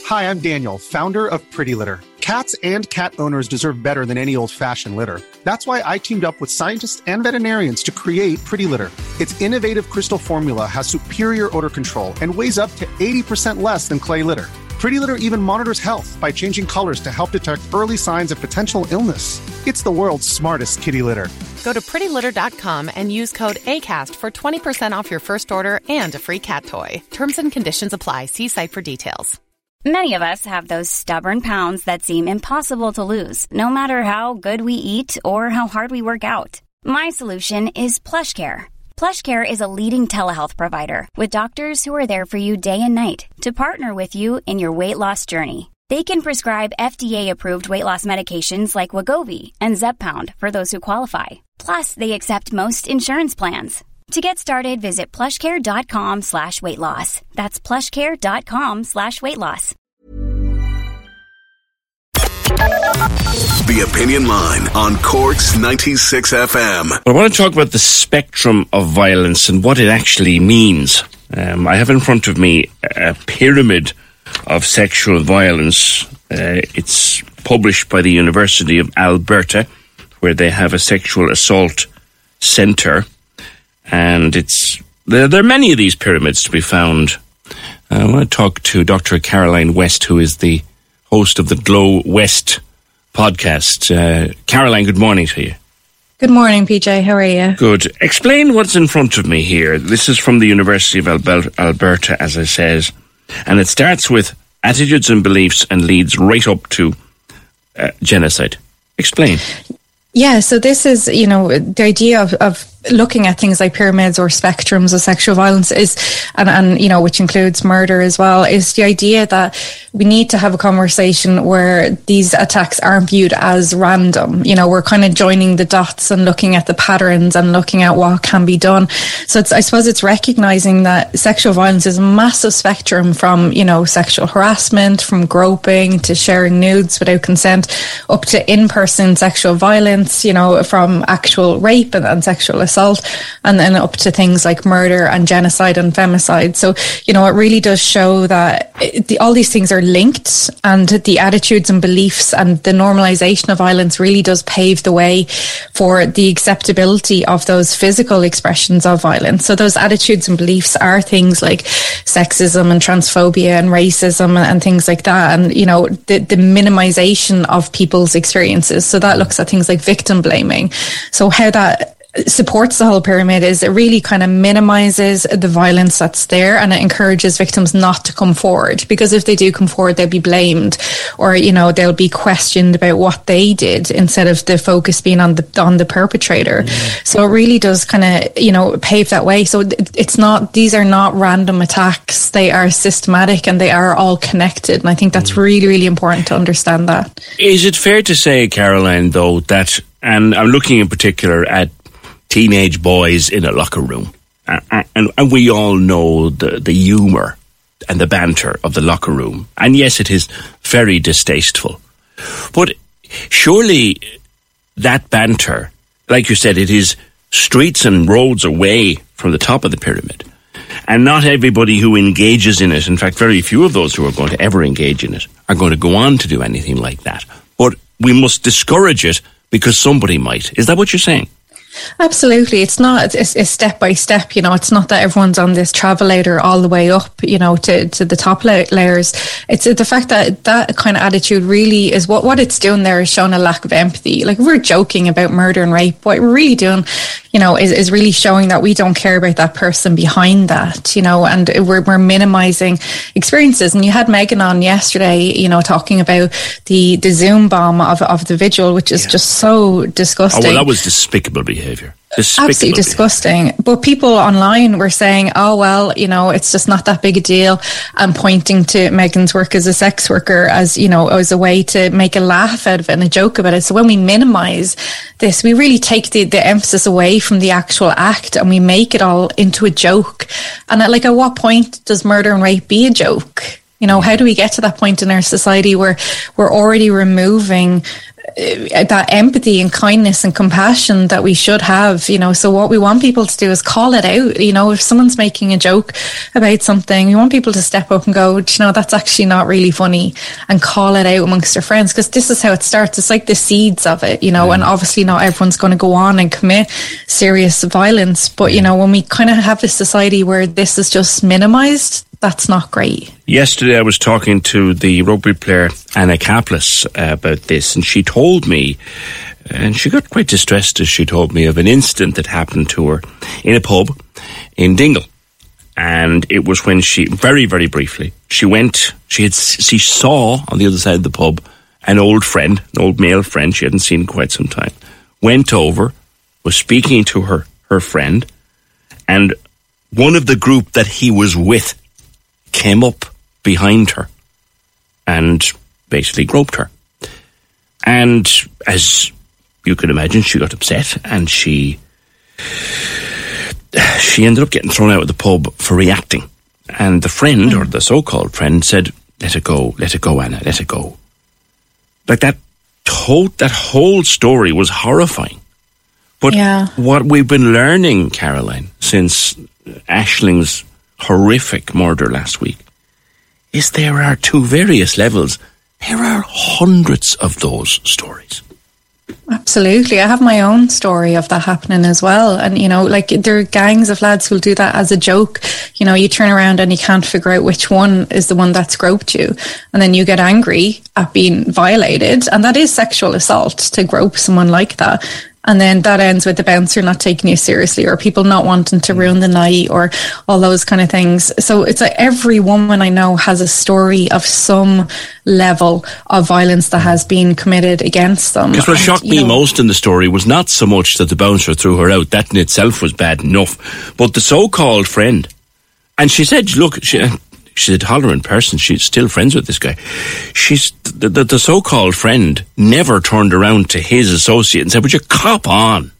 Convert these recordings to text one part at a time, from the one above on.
Hi, I'm Daniel, founder of Pretty Litter. Cats and cat owners deserve better than any old-fashioned litter. That's why I teamed up with scientists and veterinarians to create Pretty Litter. Its innovative crystal formula has superior odor control and weighs up to 80% less than clay litter. Pretty Litter even monitors health by changing colors to help detect early signs of potential illness. It's the world's smartest kitty litter. Go to prettylitter.com and use code ACAST for 20% off your first order and a free cat toy. Terms and conditions apply. See site for details. Many of us have those stubborn pounds that seem impossible to lose, no matter how good we eat or how hard we work out. My solution is PlushCare. PlushCare is a leading telehealth provider with doctors who are there for you day and night to partner with you in your weight loss journey. They can prescribe FDA-approved weight loss medications like Wegovy and Zepbound for those who qualify. Plus, they accept most insurance plans. To get started, visit plushcare.com/weightloss. That's plushcare.com/weightloss. The Opinion Line on Cork's 96 FM. I want to talk about the spectrum of violence and what it actually means. I have in front of me a pyramid of sexual violence. It's published by the University of Alberta, where they have a sexual assault centre. And there are many of these pyramids to be found. I want to talk to Dr. Caroline West, who is the host of the Glow West podcast. Caroline, good morning to you. Good morning, PJ. How are you? Good. Explain what's in front of me here. This is from the University of Alberta, as I said, and it starts with attitudes and beliefs and leads right up to genocide. Explain. Yeah, so this is, the idea of looking at things like pyramids or spectrums of sexual violence is, and which includes murder as well, is the idea that we need to have a conversation where these attacks aren't viewed as random. We're kind of joining the dots and looking at the patterns and looking at what can be done. So I suppose it's recognizing that sexual violence is a massive spectrum from, sexual harassment, from groping to sharing nudes without consent, up to in-person sexual violence, from actual rape and sexual assault, and then up to things like murder and genocide and femicide. So, it really does show that all these things are linked, and the attitudes and beliefs and the normalization of violence really does pave the way for the acceptability of those physical expressions of violence. So those attitudes and beliefs are things like sexism and transphobia and racism and things like that. And, the minimization of people's experiences. So that looks at things like victim blaming. So how that supports the whole pyramid is it really kind of minimizes the violence that's there, and it encourages victims not to come forward, because if they do come forward, they'll be blamed, or they'll be questioned about what they did, instead of the focus being on the perpetrator. So it really does kind of pave that way. So these are not random attacks, they are systematic and they are all connected, and I think that's really, really important to understand that. Is it fair to say, Caroline, though, that, and I'm looking in particular at teenage boys in a locker room, and we all know the humour and the banter of the locker room, and yes, it is very distasteful, but surely that banter, like you said, it is streets and roads away from the top of the pyramid, and not everybody who engages in it, in fact very few of those who are going to ever engage in it, are going to go on to do anything like that, but we must discourage it because somebody might. Is that what you're saying? Absolutely. It's not a step by step, it's not that everyone's on this travelator all the way up, to the top layers. It's the fact that that kind of attitude really is what it's doing there, is showing a lack of empathy. Like, we're joking about murder and rape. What we're really doing, is really showing that we don't care about that person behind that, and we're minimizing experiences. And you had Megan on yesterday, talking about the Zoom bomb of the vigil, which is just so disgusting. Oh, well, that was despicable behaviour. Absolutely disgusting. But people online were saying, oh, well, it's just not that big a deal, and pointing to Megan's work as a sex worker as a way to make a laugh out of it and a joke about it. So when we minimise this, we really take the emphasis away from the actual act, and we make it all into a joke. And at what point does murder and rape be a joke? How do we get to that point in our society where we're already removing that empathy and kindness and compassion that we should have, you know. So what we want people to do is call it out. You know, if someone's making a joke about something, we want people to step up and go, you know, that's actually not really funny, and call it out amongst their friends, because this is how it starts. It's like the seeds of it, you know. And obviously not everyone's going to go on and commit serious violence, but you know, when we kind of have this society where this is just minimized, that's not great. Yesterday I was talking to the rugby player Anna Kaplis about this, and she told me, and she got quite distressed as she told me of an incident that happened to her in a pub in Dingle. And it was when she, very, very briefly, she saw on the other side of the pub an old friend, an old male friend she hadn't seen in quite some time, went over, was speaking to her friend, and one of the group that he was with came up behind her and basically groped her. And as you can imagine, she got upset, and she ended up getting thrown out of the pub for reacting. And the friend, or the so-called friend, said, let it go, Anna, let it go. Like that whole story was horrifying. But what we've been learning, Caroline, since Aisling's horrific murder last week, is there are, to various levels, there are hundreds of those stories. Absolutely. I have my own story of that happening as well. And, you know, like, there are gangs of lads who'll do that as a joke. You know, you turn around and you can't figure out which one is the one that's groped you. And then you get angry at being violated. And that is sexual assault, to grope someone like that. And then that ends with the bouncer not taking you seriously, or people not wanting to ruin the night, or all those kind of things. So it's like every woman I know has a story of some level of violence that has been committed against them. Because what shocked me most in the story was not so much that the bouncer threw her out. That in itself was bad enough. But the so-called friend. And she said, look, she's a tolerant person. She's still friends with this guy. She's the so-called friend never turned around to his associate and said, would you cop on?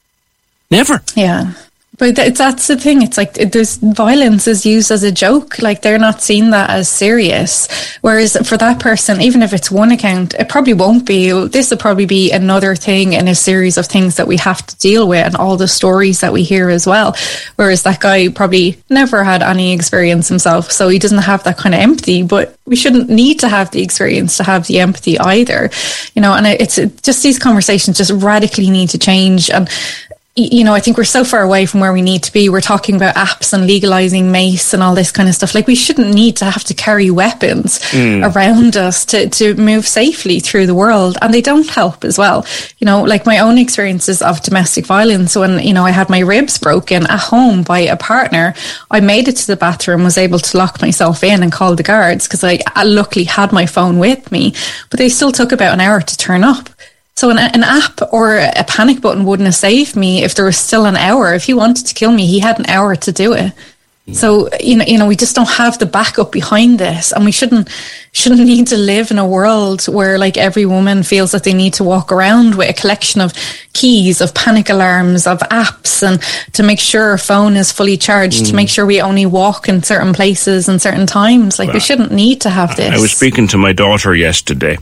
Never. Yeah. But that's the thing. It's like there's violence is used as a joke. Like, they're not seeing that as serious. Whereas for that person, even if it's one account, it probably won't be. This will probably be another thing in a series of things that we have to deal with, and all the stories that we hear as well. Whereas that guy probably never had any experience himself, so he doesn't have that kind of empathy. But we shouldn't need to have the experience to have the empathy either. You know, and it's just, these conversations just radically need to change. And you know, I think we're so far away from where we need to be. We're talking about apps and legalizing mace and all this kind of stuff. Like, we shouldn't need to have to carry weapons around us to move safely through the world. And they don't help as well. You know, like my own experiences of domestic violence, when, you know, I had my ribs broken at home by a partner, I made it to the bathroom, was able to lock myself in and call the guards, because I luckily had my phone with me. But they still took about an hour to turn up. So an app or a panic button wouldn't have saved me if there was still an hour. If he wanted to kill me, he had an hour to do it. So, you know, we just don't have the backup behind this, and we shouldn't need to live in a world where, like, every woman feels that they need to walk around with a collection of keys, of panic alarms, of apps, and to make sure our phone is fully charged, to make sure we only walk in certain places and certain times. Like, we shouldn't need to have this. I was speaking to my daughter yesterday.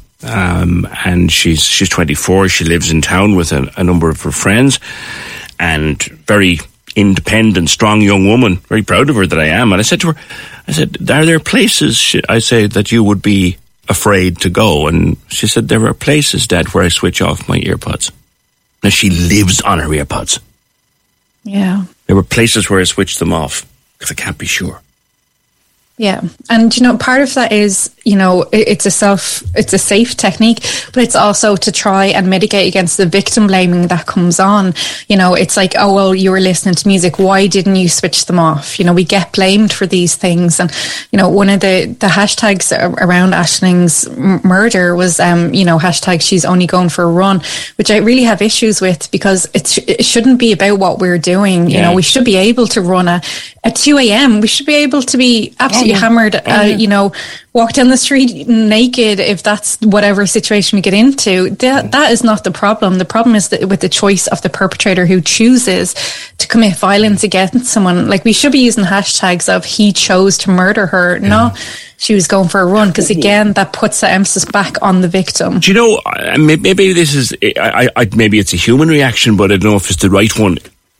And she's 24. She lives in town with a number of her friends, and very independent, strong young woman. Very proud of her that I am. And I said to her, are there places, I say, that you would be afraid to go? And she said, there are places, Dad, where I switch off my earpods. Now, she lives on her earpods. Yeah. There were places where I switched them off because I can't be sure. Yeah. And, you know, part of that is, you know, it's a safe technique, but it's also to try and mitigate against the victim blaming that comes on. You know, it's like, oh, well, you were listening to music. Why didn't you switch them off? You know, we get blamed for these things. And, you know, one of the hashtags around Aisling's murder was, you know, hashtag she's only going for a run, which I really have issues with, because it shouldn't be about what we're doing. You know, we should be able to run at 2 a.m. We should be able to be absolutely hammered, walk down the street naked, if that's whatever situation we get into. That is not the problem. The problem is that with the choice of the perpetrator who chooses to commit violence against someone. Like, we should be using hashtags of he chose to murder her, not she was going for a run, because again, that puts the emphasis back on the victim. Do you know, maybe this is, maybe it's a human reaction, but I don't know if it's the right one.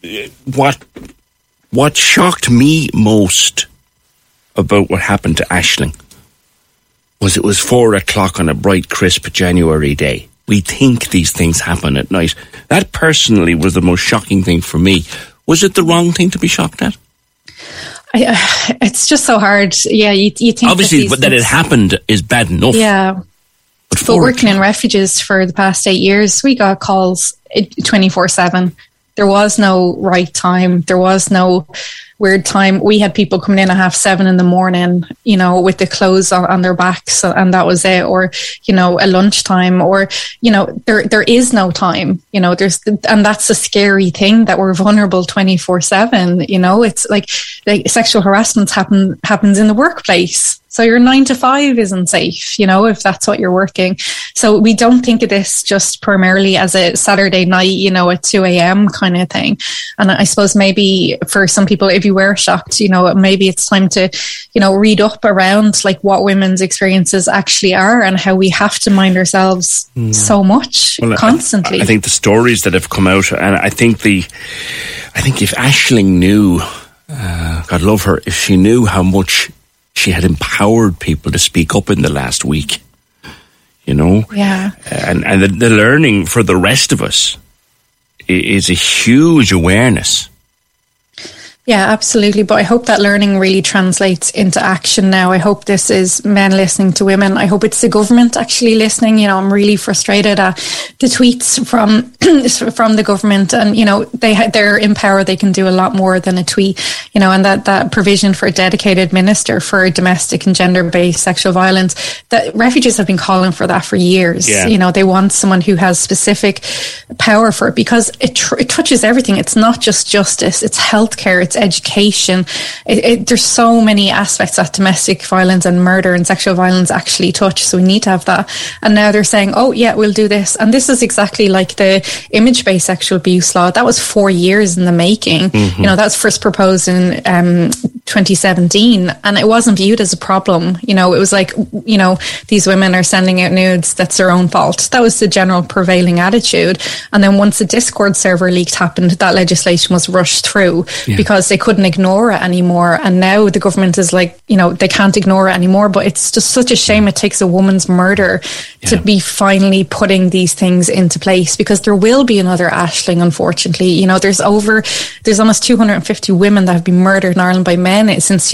What shocked me most about what happened to Aisling was it was 4:00 on a bright, crisp January day. We think these things happen at night. That personally was the most shocking thing for me. Was it the wrong thing to be shocked at? It's just so hard. Yeah, you think obviously, but that it happened is bad enough. Yeah, but working in refuges for the past 8 years, we got calls 24/7. There was no right time. There was no weird time. We had people coming in at 7:30 in the morning, with the clothes on their backs, and that was it. Or, a lunchtime, or, there is no time, and that's a scary thing, that we're vulnerable 24/7. It's like sexual harassment happens in the workplace. So your 9 to 5 isn't safe, if that's what you're working. So we don't think of this just primarily as a Saturday night, at 2 a.m. kind of thing. And I suppose maybe for some people, if you were shocked, maybe it's time to, read up around like what women's experiences actually are and how we have to mind ourselves so much constantly. I think the stories that have come out, and I think if Aisling knew, God love her, if she knew how much she had empowered people to speak up in the last week, Yeah. And the learning for the rest of us is a huge awareness. Yeah, absolutely. But I hope that learning really translates into action now. I hope this is men listening to women. I hope it's the government actually listening. I'm really frustrated at the tweets from the government, and they're in power. They can do a lot more than a tweet. And that provision for a dedicated minister for domestic and gender-based sexual violence. That refugees have been calling for that for years. Yeah. They want someone who has specific power for it, because it touches everything. It's not just justice. It's healthcare. It's education. There's so many aspects that domestic violence and murder and sexual violence actually touch. So we need to have that. And now they're saying, oh yeah, we'll do this. And this is exactly like the image-based sexual abuse law. That was 4 years in the making. Mm-hmm. That was first proposed in 2017, and it wasn't viewed as a problem. It was like, these women are sending out nudes, that's their own fault. That was the general prevailing attitude. And then once the Discord server leak happened, that legislation was rushed through because they couldn't ignore it anymore. And now the government is like, they can't ignore it anymore. But it's just such a shame it takes a woman's murder to be finally putting these things into place, because there will be another Aisling, unfortunately. There's almost 250 women that have been murdered in Ireland by men since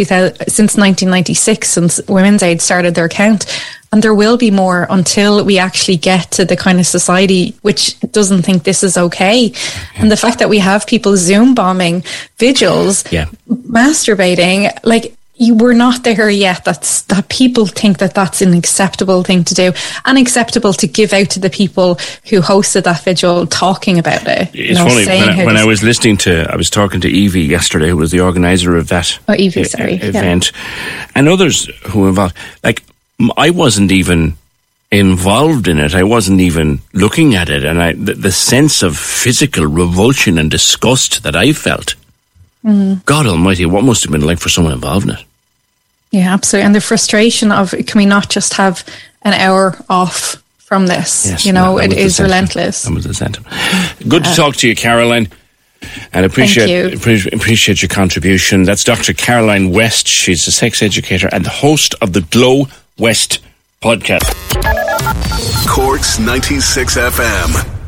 1996, since Women's Aid started their count. And there will be more until we actually get to the kind of society which doesn't think this is okay. And the fact that we have people Zoom bombing vigils, masturbating, like, we're not there yet. That people think that that's an acceptable thing to do, unacceptable to give out to the people who hosted that vigil, talking about it. It's funny, when I was I was talking to Evie yesterday, who was the organizer of that event, and others who were involved. Like, I wasn't even involved in it. I wasn't even looking at it, and the sense of physical revulsion and disgust that I felt. God almighty, what must have been like for someone involved in it? Yeah, absolutely. And the frustration of, can we not just have an hour off from this? Yes, it is relentless. That was the sentiment. Good to talk to you, Caroline. And appreciate your contribution. That's Dr. Caroline West. She's a sex educator and the host of the Glow West podcast. Cork's 96 FM.